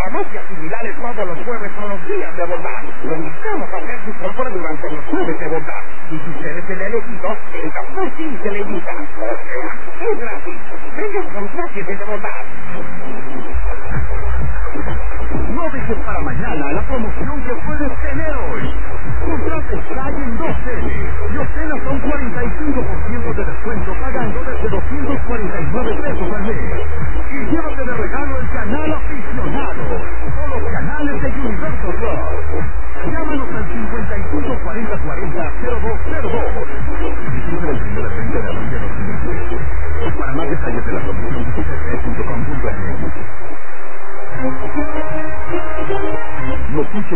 farmacias similares todos los jueves son los días de bondad. Lo invitamos a hacer su compra durante los jueves de bondad. Y si usted es el elegido, el café sí se le invita. O sea, es gratis. Venga con gracias de bondad. No dejes para mañana la promoción que puedes tener hoy. Contrate Sky en 2L y obtén hasta un 45% de descuento pagando desde 249 pesos al mes. Y llévate de regalo el canal aficionado o los canales de Universal Rock. Llámanos al 55 40 40 0202.